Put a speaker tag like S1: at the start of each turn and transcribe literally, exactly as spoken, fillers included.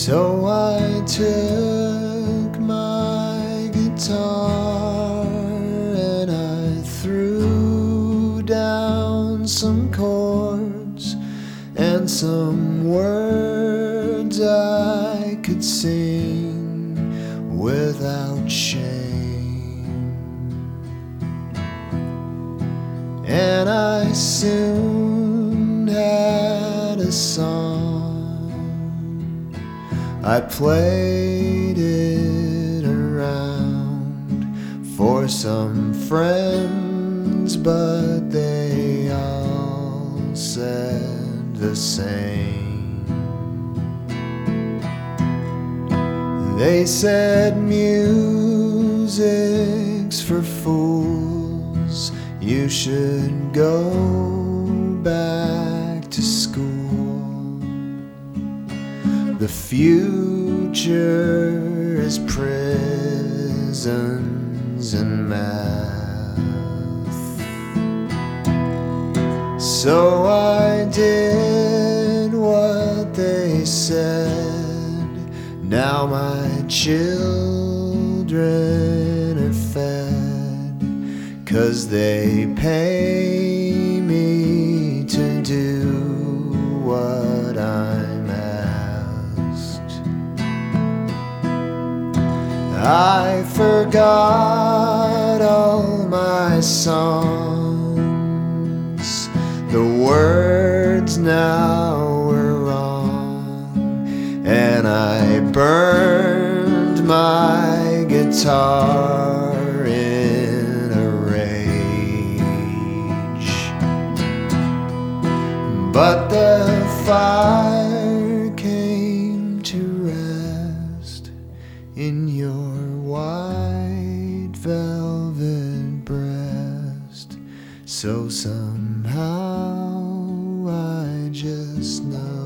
S1: So I took my guitar and I threw down some chords and some words I could sing without shame. And I soon had a song. I played it around for some friends, but they all said the same. They said music's for fools, you should go back to school. The future is prisons and math. So I did what they said. Now my children are fed, 'cause they pay me to do what I'm asked. I forgot all my songs. The words now were wrong, and I burned my guitar in a rage. But the fire came to rest in your white velvet breast. So somehow I just know